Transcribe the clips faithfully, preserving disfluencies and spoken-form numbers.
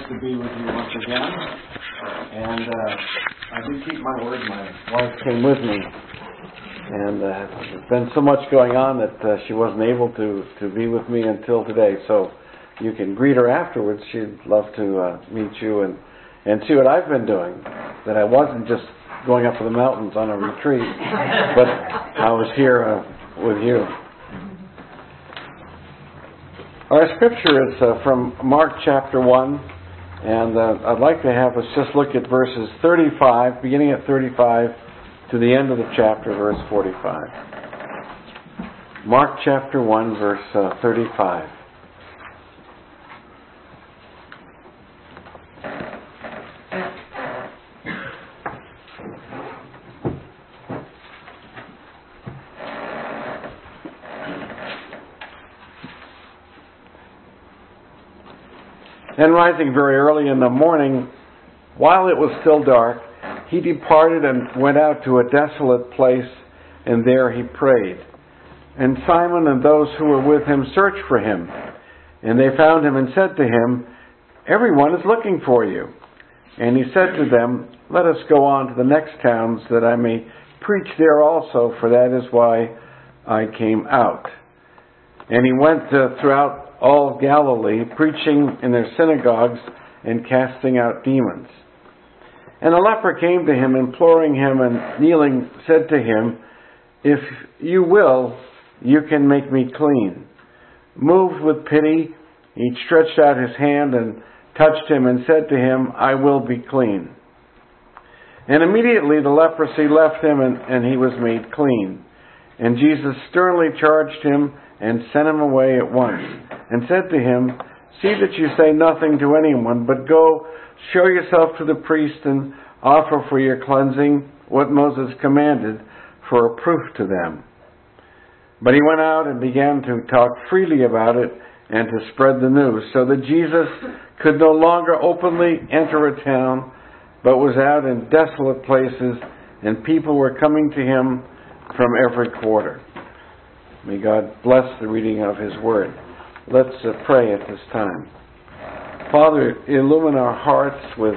to be with you once again. And uh, I did keep my word. My wife came with me. And uh, there's been so much going on that uh, she wasn't able to, to be with me until today. So you can greet her afterwards. She'd love to uh, meet you and, and see what I've been doing. That I wasn't just going up to the mountains on a retreat, but I was here uh, with you. Our scripture is uh, from Mark chapter one, and uh, I'd like to have us just look at verses thirty-five, beginning at thirty-five, to the end of the chapter, verse forty-five. Mark chapter one, verse uh, thirty-five. And rising very early in the morning, while it was still dark, he departed and went out to a desolate place, and there he prayed. And Simon and those who were with him searched for him. And they found him and said to him, "Everyone is looking for you." And he said to them, "Let us go on to the next towns, that I may preach there also, for that is why I came out." And he went uh, throughout all Galilee, preaching in their synagogues and casting out demons. And a leper came to him, imploring him, and kneeling said to him, "If you will, you can make me clean." Moved with pity, he stretched out his hand and touched him and said to him, "I will be clean." And immediately the leprosy left him, and, and he was made clean. And Jesus sternly charged him and sent him away at once, and said to him, "See that you say nothing to anyone, but go, show yourself to the priest, and offer for your cleansing what Moses commanded, for a proof to them." But he went out and began to talk freely about it and to spread the news, so that Jesus could no longer openly enter a town, but was out in desolate places, and people were coming to him from every quarter. May God bless the reading of His Word. Let's uh, pray at this time. Father, illumine our hearts with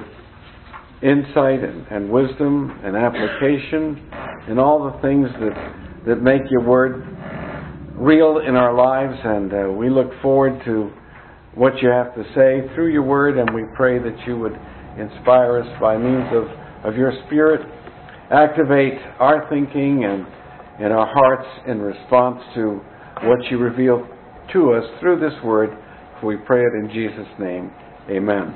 insight and, and wisdom and application and all the things that, that make your Word real in our lives. And uh, we look forward to what you have to say through your Word, and we pray that you would inspire us by means of, of your Spirit, activate our thinking and in our hearts in response to what you reveal to us through this word. For we pray it in Jesus' name. Amen.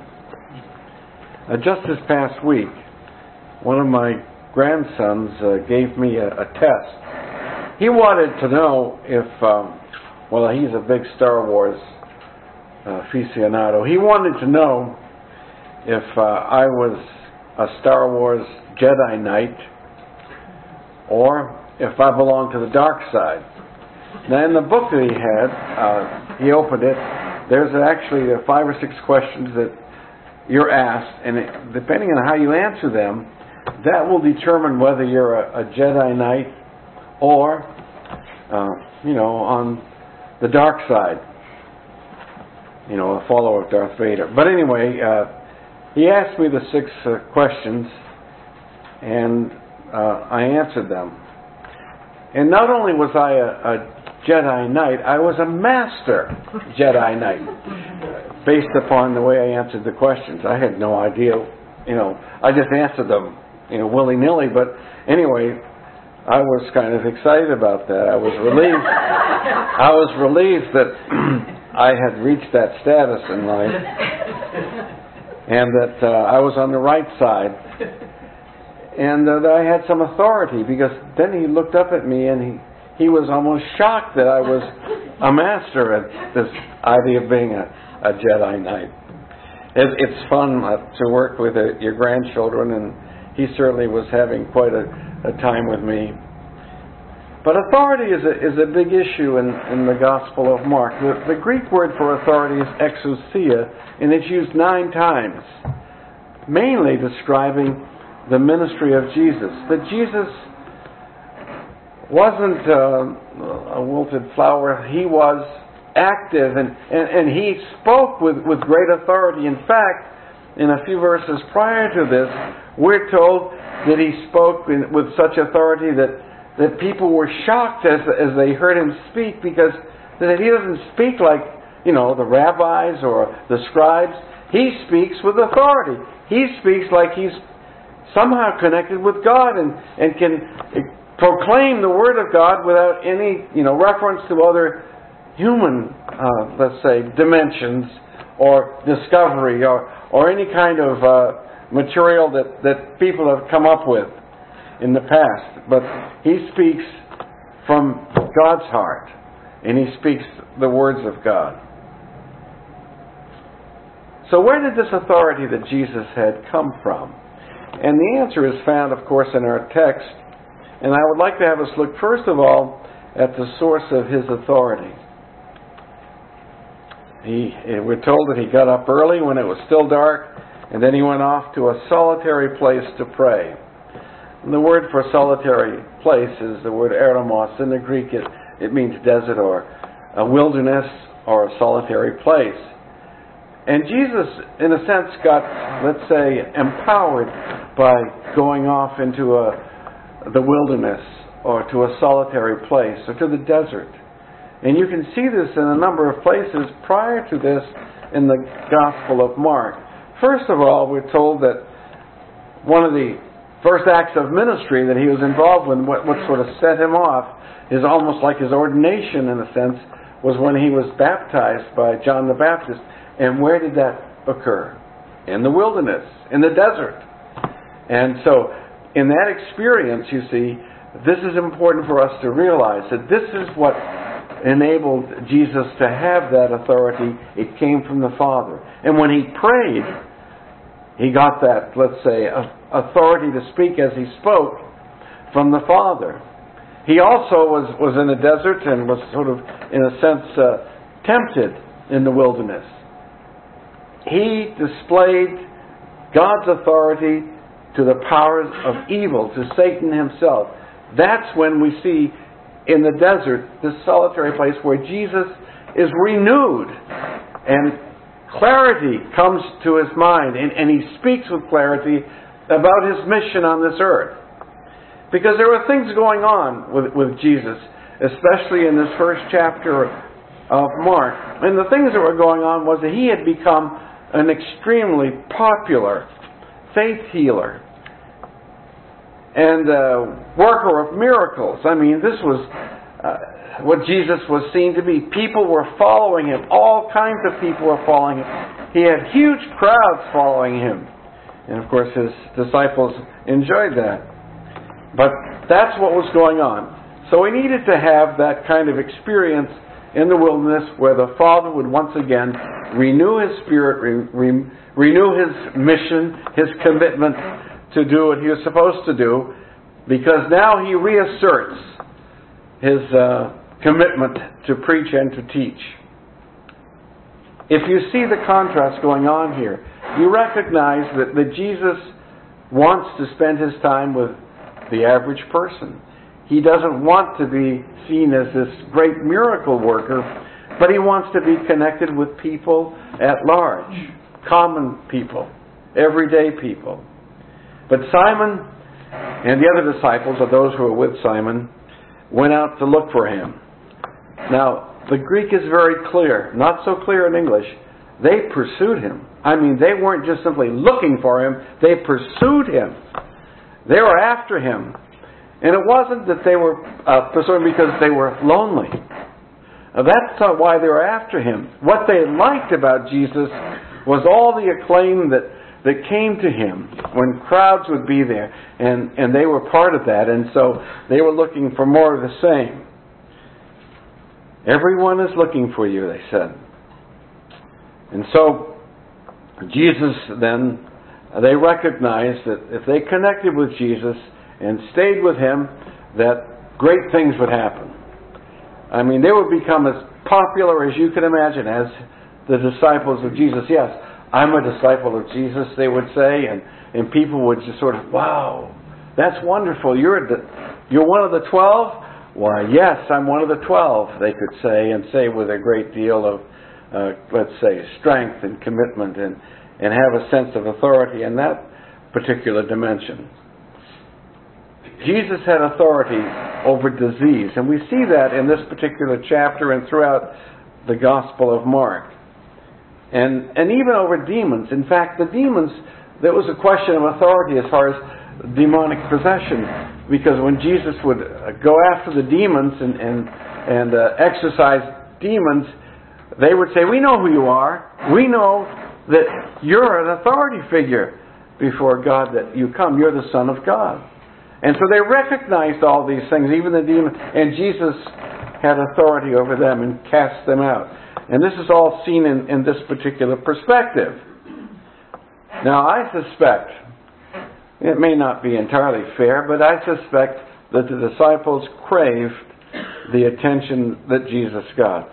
Uh, just this past week, one of my grandsons uh, gave me a, a test. He wanted to know if, um, well, he's a big Star Wars uh, aficionado. He wanted to know if uh, I was a Star Wars Jedi Knight, or if I belong to the dark side. Now, in the book that he had, uh, he opened it, there's actually uh, five or six questions that you're asked, and it, depending on how you answer them, that will determine whether you're a, a Jedi Knight or, uh, you know, on the dark side, you know, a follower of Darth Vader. But anyway, uh, he asked me the six uh, questions, and uh, I answered them. And not only was I a, a Jedi Knight, I was a Master Jedi Knight, based upon the way I answered the questions. I had no idea, you know, I just answered them, you know, willy-nilly. But anyway, I was kind of excited about that. I was relieved. I was relieved that I had reached that status in life, and that uh, I was on the right side. And uh, that I had some authority, because then he looked up at me and he, he was almost shocked that I was a master at this idea of being a, a Jedi Knight. It, it's fun uh, to work with uh, your grandchildren, and he certainly was having quite a, a time with me. But authority is a, is a big issue in, in the Gospel of Mark. The, the Greek word for authority is exousia, and it's used nine times, mainly describing the ministry of Jesus. That Jesus wasn't uh, a wilted flower. He was active, and, and, and he spoke with, with great authority. In fact, in a few verses prior to this, we're told that he spoke in, with such authority that, that people were shocked as, as they heard him speak, because that he doesn't speak like, you know, the rabbis or the scribes. He speaks with authority. He speaks like he's somehow connected with God and, and can proclaim the Word of God without any, you know, reference to other human, uh, let's say, dimensions or discovery or, or any kind of uh, material that, that people have come up with in the past. But he speaks from God's heart, and he speaks the words of God. So where did this authority that Jesus had come from? And the answer is found, of course, in our text. And I would like to have us look, first of all, at the source of his authority. He, we're told that he got up early when it was still dark, and then he went off to a solitary place to pray. And the word for solitary place is the word eremos. In the Greek, it, it means desert or a wilderness or a solitary place. And Jesus, in a sense, got, let's say, empowered by going off into a, the wilderness or to a solitary place or to the desert. And you can see this in a number of places prior to this in the Gospel of Mark. First of all, we're told that one of the first acts of ministry that he was involved with, what, what sort of set him off, is almost like his ordination in a sense, was when he was baptized by John the Baptist. And where did that occur? In the wilderness, in the desert. And so, in that experience, you see, this is important for us to realize that this is what enabled Jesus to have that authority. It came from the Father. And when he prayed, he got that, let's say, authority to speak as he spoke from the Father. He also was, was in the desert and was sort of, in a sense, uh, tempted in the wilderness. He displayed God's authority to the powers of evil, to Satan himself. That's when we see in the desert, this solitary place where Jesus is renewed and clarity comes to his mind, and, and he speaks with clarity about his mission on this earth. Because there were things going on with, with Jesus, especially in this first chapter of Mark. And the things that were going on was that he had become an extremely popular faith healer and uh, worker of miracles. I mean, this was uh, what Jesus was seen to be. People were following him. All kinds of people were following him. He had huge crowds following him. And of course his disciples enjoyed that. But that's what was going on. So he needed to have that kind of experience in the wilderness where the Father would once again renew his spirit, re, re, renew his mission, his commitment to do what he was supposed to do, because now he reasserts his uh, commitment to preach and to teach. If you see the contrast going on here, you recognize that, that Jesus wants to spend his time with the average person. He doesn't want to be seen as this great miracle worker, but he wants to be connected with people at large, common people, everyday people. But Simon and the other disciples, or those who were with Simon, went out to look for him. Now, the Greek is very clear, not so clear in English. They pursued him. I mean, they weren't just simply looking for him, they pursued him. They were after him. And it wasn't that they were uh, pursuing because they were lonely. Uh, that's not why they were after him. What they liked about Jesus was all the acclaim that, that came to him when crowds would be there. And, and they were part of that. And so they were looking for more of the same. Everyone is looking for you, they said. And so Jesus then, they recognized that if they connected with Jesus and stayed with him, that great things would happen. I mean, they would become as popular as you can imagine as the disciples of Jesus. Yes, I'm a disciple of Jesus, they would say, and, and people would just sort of, wow, that's wonderful. You're the, you're one of the twelve? Why, yes, I'm one of the twelve, they could say, and say with a great deal of, uh, let's say, strength and commitment and, and have a sense of authority in that particular dimension. Jesus had authority over disease, and we see that in this particular chapter and throughout the Gospel of Mark. And, and even over demons. In fact, the demons, there was a question of authority as far as demonic possession, because when Jesus would go after the demons and, and, and uh, exorcise demons, they would say, we know who you are. We know that you're an authority figure before God, that you come. You're the Son of God. And so they recognized all these things, even the demons, and Jesus had authority over them and cast them out. And this is all seen in, in this particular perspective. Now, I suspect, it may not be entirely fair, but I suspect that the disciples craved the attention that Jesus got.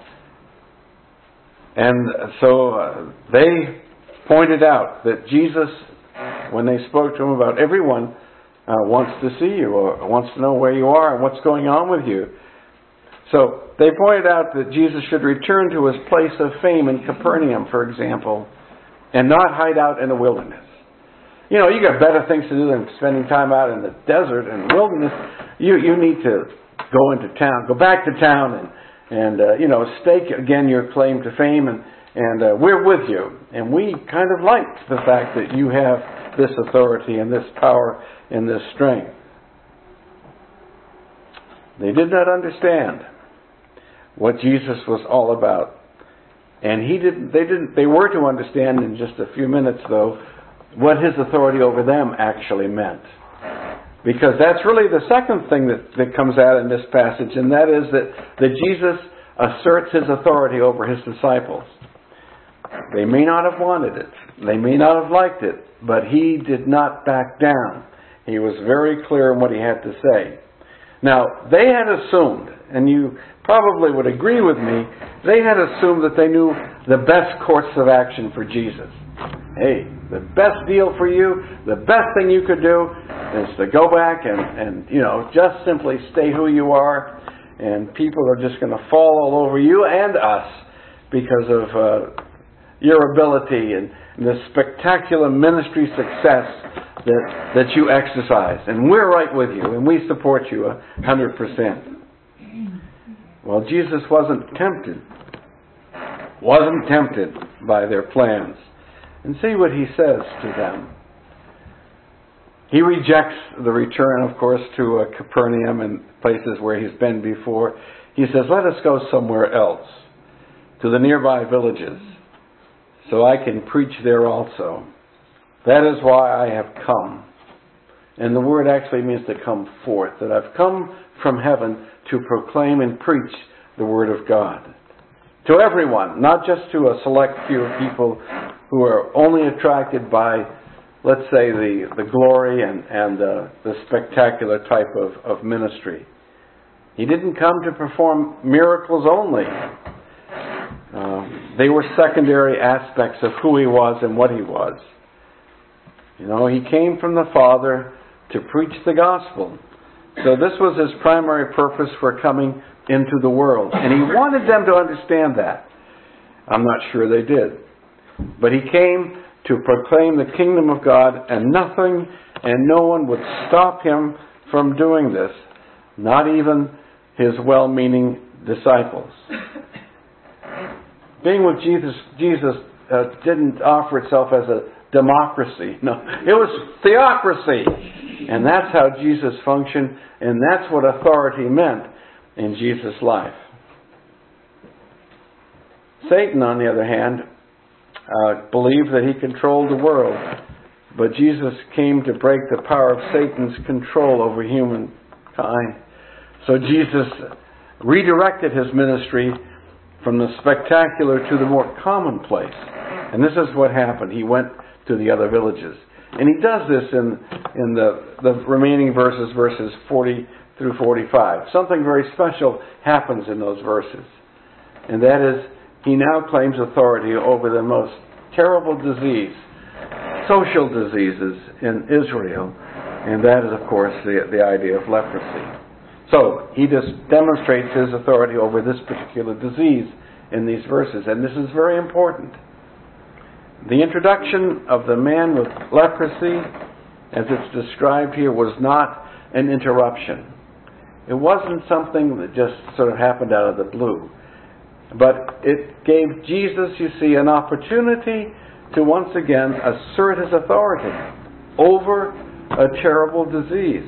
And so uh, they pointed out that Jesus, when they spoke to him about everyone, uh, wants to see you or wants to know where you are and what's going on with you. So they pointed out that Jesus should return to his place of fame in Capernaum, for example, and not hide out in the wilderness. You know, you got better things to do than spending time out in the desert and the wilderness. You you need to go into town, go back to town, and and uh, you know, stake again your claim to fame, and and uh, we're with you. And we kind of liked the fact that you have this authority and this power and this strength. They did not understand what Jesus was all about, and he didn't. They didn't. They were to understand in just a few minutes, though, what his authority over them actually meant. Because that's really the second thing that, that comes out in this passage, and that is that, that Jesus asserts his authority over his disciples. They may not have wanted it. They may not have liked it, but he did not back down. He was very clear in what he had to say. Now, they had assumed, and you probably would agree with me, they had assumed that they knew the best course of action for Jesus. Hey, the best deal for you, the best thing you could do is to go back and, and you know, just simply stay who you are, and people are just going to fall all over you and us because of uh, your ability and the spectacular ministry success that, that you exercise. And we're right with you, and we support you a hundred percent. Well, Jesus wasn't tempted. Wasn't tempted by their plans. And see what he says to them. He rejects the return, of course, to uh, Capernaum and places where he's been before. He says, let us go somewhere else, to the nearby villages, so I can preach there also. That is why I have come. And the word actually means to come forth, that I've come from heaven to proclaim and preach the word of God. To everyone, not just to a select few people who are only attracted by, let's say, the, the glory and, and uh, the spectacular type of, of ministry. He didn't come to perform miracles only. Uh, they were secondary aspects of who he was and what he was. You know, he came from the Father to preach the gospel. So this was his primary purpose for coming into the world. And he wanted them to understand that. I'm not sure they did. But he came to proclaim the kingdom of God, and nothing and no one would stop him from doing this. Not even his well-meaning disciples. Being with Jesus, Jesus uh, didn't offer itself as a democracy. No, it was theocracy. And that's how Jesus functioned, and that's what authority meant in Jesus' life. Satan, on the other hand, uh, believed that he controlled the world, but Jesus came to break the power of Satan's control over humankind. So Jesus redirected his ministry from the spectacular to the more commonplace. And this is what happened. He went to the other villages. And he does this in, in the, the remaining verses, verses forty through forty-five. Something very special happens in those verses. And that is, he now claims authority over the most terrible disease, social diseases in Israel. And that is, of course, the, the idea of leprosy. So, he just demonstrates his authority over this particular disease in these verses. And this is very important. The introduction of the man with leprosy, as it's described here, was not an interruption. It wasn't something that just sort of happened out of the blue. But it gave Jesus, you see, an opportunity to once again assert his authority over a terrible disease.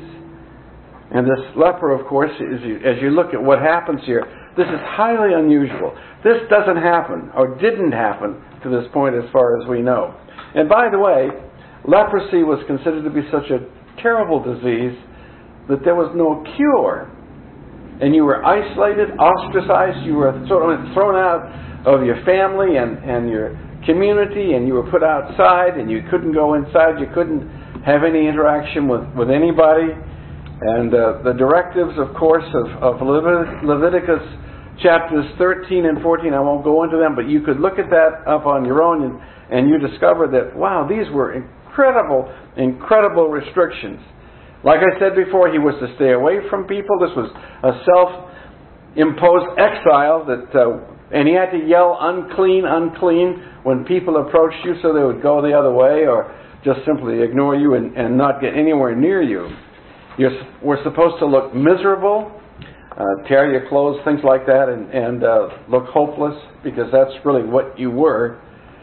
And this leper, of course, as you, as you look at what happens here, this is highly unusual. This doesn't happen, or didn't happen, to this point as far as we know. And by the way, leprosy was considered to be such a terrible disease that there was no cure. And you were isolated, ostracized, you were thrown, thrown out of your family and, and your community, and you were put outside, and you couldn't go inside, you couldn't have any interaction with, with anybody. And uh, the directives, of course, of, of Levit- Leviticus chapters thirteen and fourteen, I won't go into them, but you could look at that up on your own, and, and you discover that, wow, these were incredible, incredible restrictions. Like I said before, he was to stay away from people. This was a self-imposed exile, that, uh, and he had to yell, unclean, unclean, when people approached you, so they would go the other way or just simply ignore you and, and not get anywhere near you. You were supposed to look miserable, uh, tear your clothes, things like that, and, and uh, look hopeless, because that's really what you were.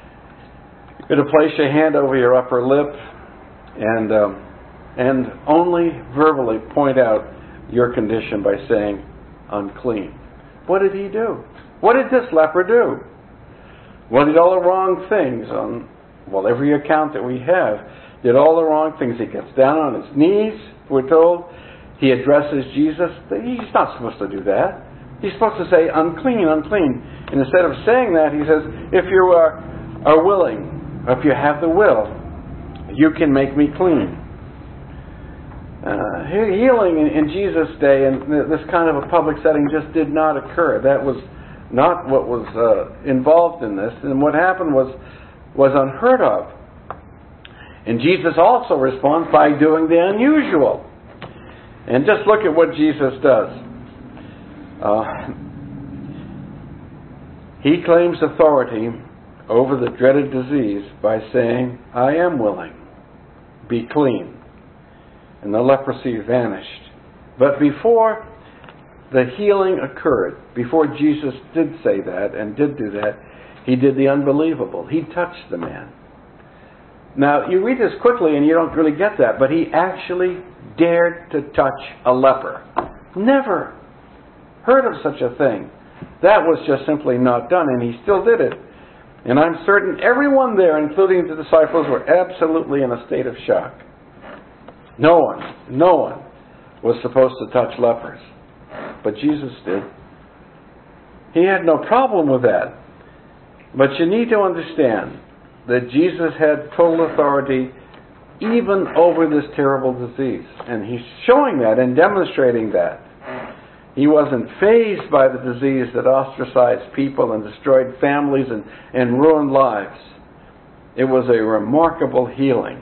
You're going to place your hand over your upper lip and um, and only verbally point out your condition by saying, unclean. What did he do? What did this leper do? Well, he did all the wrong things on, well, every account that we have. Did all the wrong things. He gets down on his knees, we're told. He addresses Jesus. He's not supposed to do that. He's supposed to say, unclean, unclean. And instead of saying that, he says, if you are, are willing, or if you have the will, you can make me clean. Uh, healing in, in Jesus' day and this kind of a public setting just did not occur. That was not what was uh, involved in this. And what happened was, was unheard of. And Jesus also responds by doing the unusual. And just look at what Jesus does. Uh, he claims authority over the dreaded disease by saying, I am willing. Be clean. And the leprosy vanished. But before the healing occurred, before Jesus did say that and did do that, he did the unbelievable. He touched the man. Now, you read this quickly and you don't really get that, but he actually dared to touch a leper. Never heard of such a thing. That was just simply not done, and he still did it. And I'm certain everyone there, including the disciples, were absolutely in a state of shock. No one, no one was supposed to touch lepers. But Jesus did. He had no problem with that. But you need to understand that Jesus had total authority even over this terrible disease. And he's showing that and demonstrating that. He wasn't fazed by the disease that ostracized people and destroyed families and, and ruined lives. It was a remarkable healing.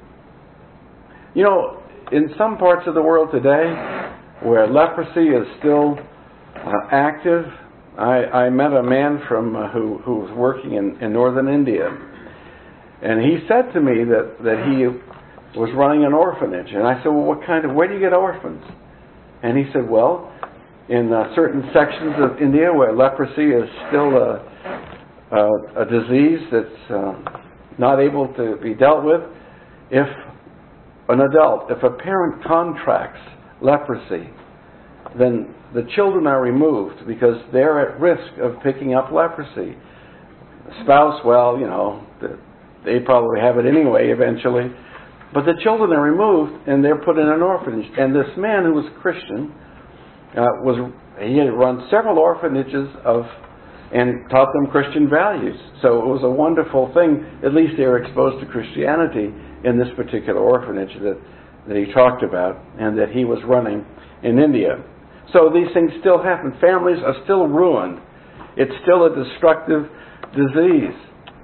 You know, in some parts of the world today, where leprosy is still uh, active, I, I met a man from uh, who, who was working in, in northern India. And he said to me that, that he was running an orphanage. And I said, well, what kind of, where do you get orphans? And he said, well, in uh, certain sections of India where leprosy is still a, a, a disease that's uh, not able to be dealt with, if an adult, if a parent contracts leprosy, then the children are removed because they're at risk of picking up leprosy. The spouse, well, you know, they probably have it anyway eventually. But the children are removed and they're put in an orphanage. And this man who was Christian, uh, was he had run several orphanages of and taught them Christian values. So it was a wonderful thing. At least they were exposed to Christianity in this particular orphanage that, that he talked about and that he was running in India. So these things still happen. Families are still ruined. It's still a destructive disease.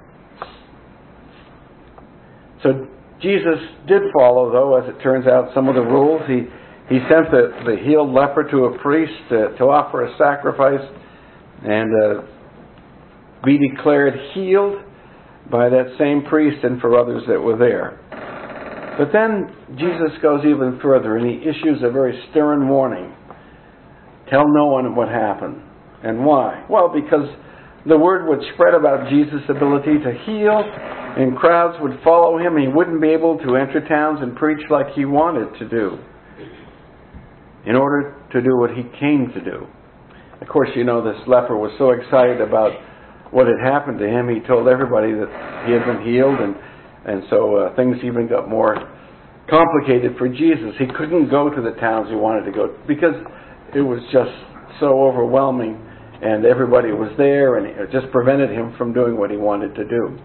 So Jesus did follow, though, as it turns out, some of the rules. He he sent the, the healed leper to a priest to, to offer a sacrifice and uh, be declared healed. by that same priest and for others that were there. But then Jesus goes even further and he issues a very stern warning. Tell no one what happened. And why? Well, because the word would spread about Jesus' ability to heal, and crowds would follow him. He wouldn't be able to enter towns and preach like he wanted to do in order to do what he came to do. Of course, you know, this leper was so excited about what had happened to him, he told everybody that he had been healed, and, and so uh, things even got more complicated for Jesus. He couldn't go to the towns he wanted to go because it was just so overwhelming, and everybody was there, and it just prevented him from doing what he wanted to do.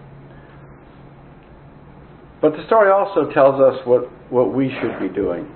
But the story also tells us what, what we should be doing.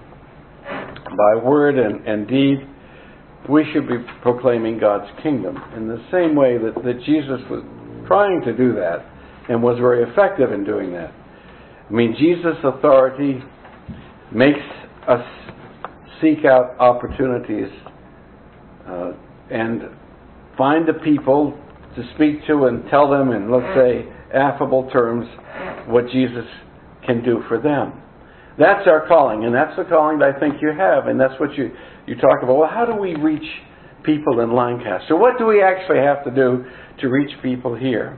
By word and, and deed, we should be proclaiming God's kingdom in the same way that, that Jesus was trying to do that and was very effective in doing that. I mean, Jesus' authority makes us seek out opportunities uh, and find the people to speak to and tell them in, let's say, affable terms what Jesus can do for them. That's our calling, and that's the calling that I think you have, and that's what you, you talk about. Well, how do we reach people in Lancaster? What do we actually have to do to reach people here?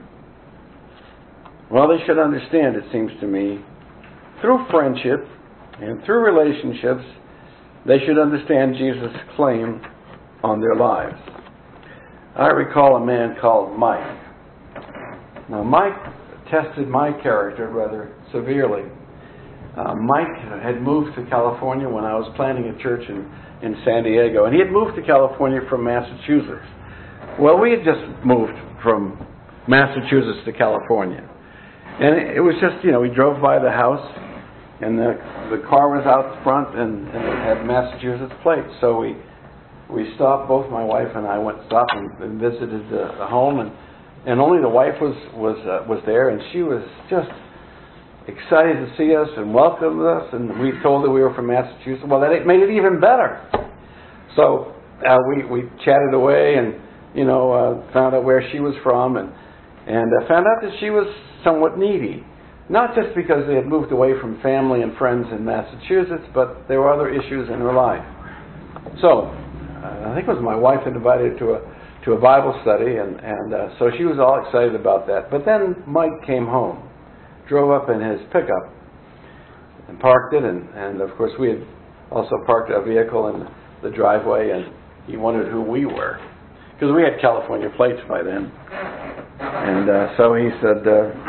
Well, they should understand, it seems to me, through friendship and through relationships, they should understand Jesus' claim on their lives. I recall a man called Mike. Now, Mike tested my character rather severely. Uh, Mike had moved to California when I was planting a church in, in San Diego, and he had moved to California from Massachusetts. Well, we had just moved from Massachusetts to California. And it was just, you know, we drove by the house, and the the car was out front, and, and it had Massachusetts plates. So we we stopped, both my wife and I went stopped and, and visited the, the home, and, and only the wife was, was, uh, was there, and she was just excited to see us and welcomed us, and we told her we were from Massachusetts. Well, that made it even better. So uh, we we chatted away, and you know uh, found out where she was from, and and uh, found out that she was somewhat needy, not just because they had moved away from family and friends in Massachusetts, but there were other issues in her life. So uh, I think it was my wife that invited her to a to a Bible study, and and uh, so she was all excited about that. But then Mike came home. Drove up in his pickup and parked it, and, and of course we had also parked our vehicle in the driveway, and he wondered who we were, because we had California plates by then. And uh, so he said,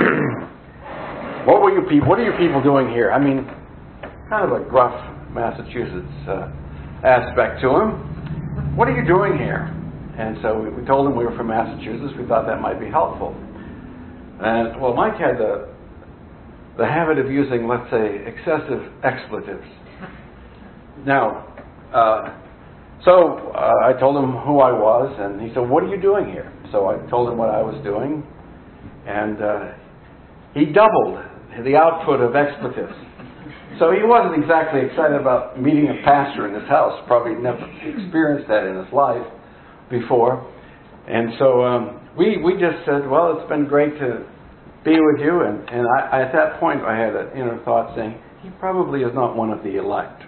uh, "What were you people? What are you people doing here?" I mean, kind of a gruff Massachusetts uh, aspect to him. "What are you doing here?" And so we, we told him we were from Massachusetts. We thought that might be helpful. And well, Mike had the the habit of using, let's say, excessive expletives. Now, uh, so uh, I told him who I was, and he said, "What are you doing here?" So I told him what I was doing, and uh, he doubled the output of expletives. So he wasn't exactly excited about meeting a pastor in his house. Probably never experienced that in his life before. And so um, we, we just said, "Well, it's been great to be with you," and, and I, at that point I had an inner thought saying, he probably is not one of the elect.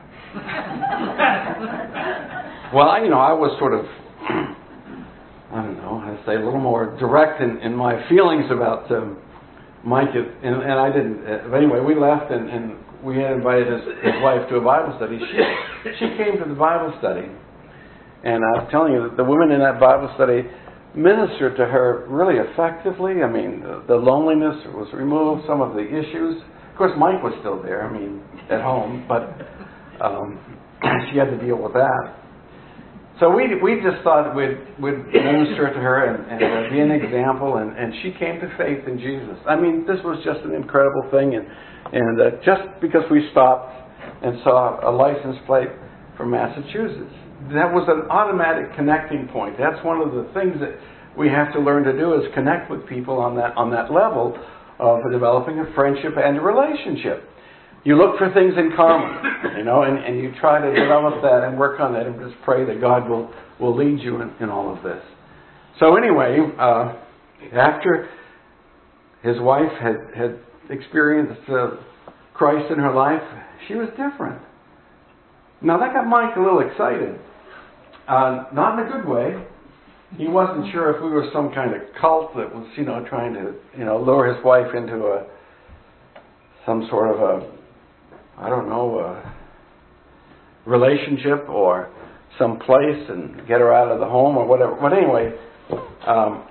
Well, I, you know, I was sort of, I don't know, I'd say a little more direct in, in my feelings about um, Mike, and, and I didn't, uh, but anyway, we left, and, and we had invited his, his wife to a Bible study. She, she came to the Bible study, and I was telling you that the women in that Bible study ministered to her really effectively. I mean, the, the loneliness was removed, some of the issues. Of course, Mike was still there, I mean, at home, but um, she had to deal with that. So we we just thought we'd, we'd minister to her and, and uh, be an example, and, and she came to faith in Jesus. I mean, this was just an incredible thing, and, and uh, just because we stopped and saw a license plate from Massachusetts, that was an automatic connecting point. That's one of the things that we have to learn to do, is connect with people on that on that level of developing a friendship and a relationship. You look for things in common, you know, and, and you try to develop that and work on that, and just pray that God will, will lead you in, in all of this. So anyway, uh, after his wife had, had experienced uh, Christ in her life, she was different. Now that got Mike a little excited. Uh, not in a good way. He wasn't sure if we were some kind of cult that was, you know, trying to, you know, lure his wife into a some sort of a, I don't know, a relationship or some place and get her out of the home or whatever. But anyway, um,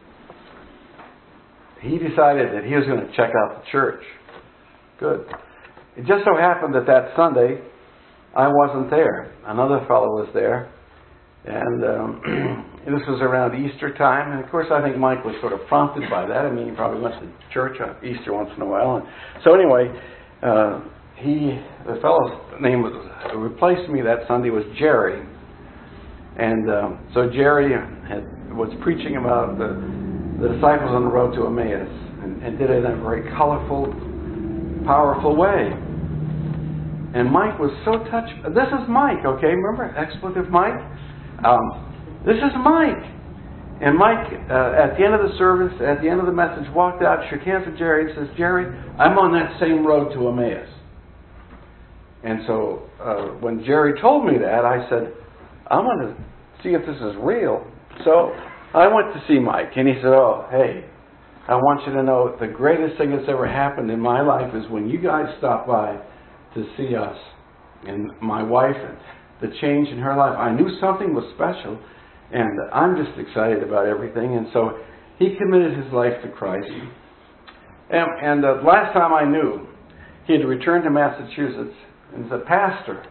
he decided that he was going to check out the church. Good. It just so happened that that Sunday I wasn't there. Another fellow was there. And um, this was around Easter time. And of course I think Mike was sort of prompted by that. I mean, he probably went to church on Easter once in a while. And so anyway, uh, he, the fellow's name was, who replaced me that Sunday was Jerry. And um, so Jerry had, was preaching about the, the disciples on the road to Emmaus. And, and did it in a very colorful, powerful way. And Mike was so touched. This is Mike, okay? Remember, expletive Mike? Um, this is Mike. And Mike, uh, at the end of the service, at the end of the message, walked out, shook hands with Jerry, and says, Jerry, I'm on that same road to Emmaus. And so uh, when Jerry told me that, I said, I'm going to see if this is real. So I went to see Mike, and he said, oh, hey, I want you to know the greatest thing that's ever happened in my life is when you guys stopped by to see us. And my wife, and the change in her life, I knew something was special, and I'm just excited about everything. And so he committed his life to Christ. And, and the last time I knew, he had returned to Massachusetts and is a pastor.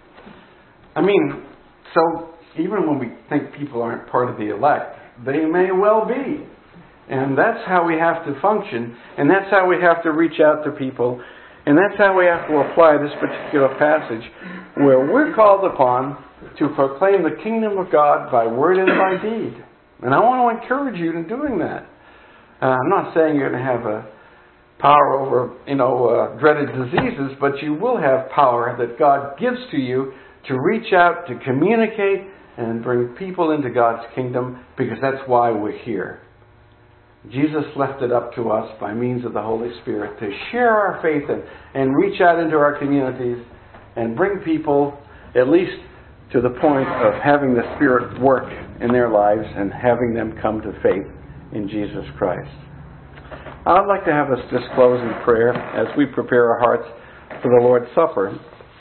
I mean, so even when we think people aren't part of the elect, they may well be. And that's how we have to function, and that's how we have to reach out to people, and that's how we have to apply this particular passage, where we're called upon to proclaim the kingdom of God by word and by deed. And I want to encourage you in doing that. Uh, I'm not saying you're going to have a power over, you know, uh, dreaded diseases, but you will have power that God gives to you to reach out, to communicate, and bring people into God's kingdom, because that's why we're here. Jesus left it up to us by means of the Holy Spirit to share our faith and, and reach out into our communities and bring people at least to the point of having the Spirit work in their lives and having them come to faith in Jesus Christ. I'd like to have us just close in prayer as we prepare our hearts for the Lord's Supper.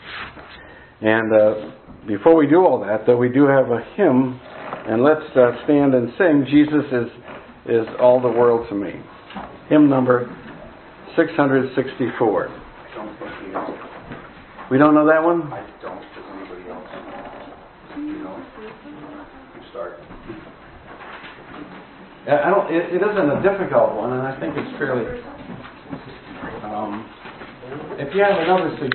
And uh, before we do all that, though, we do have a hymn, and let's uh, stand and sing, Jesus is is all the world to me. Hymn number six hundred sixty-four. I don't think he knows. We don't know that one? I don't. Does anybody else? You know? You start. I don't. It, it isn't a difficult one, and I think it's fairly. Um, if you have another suggestion.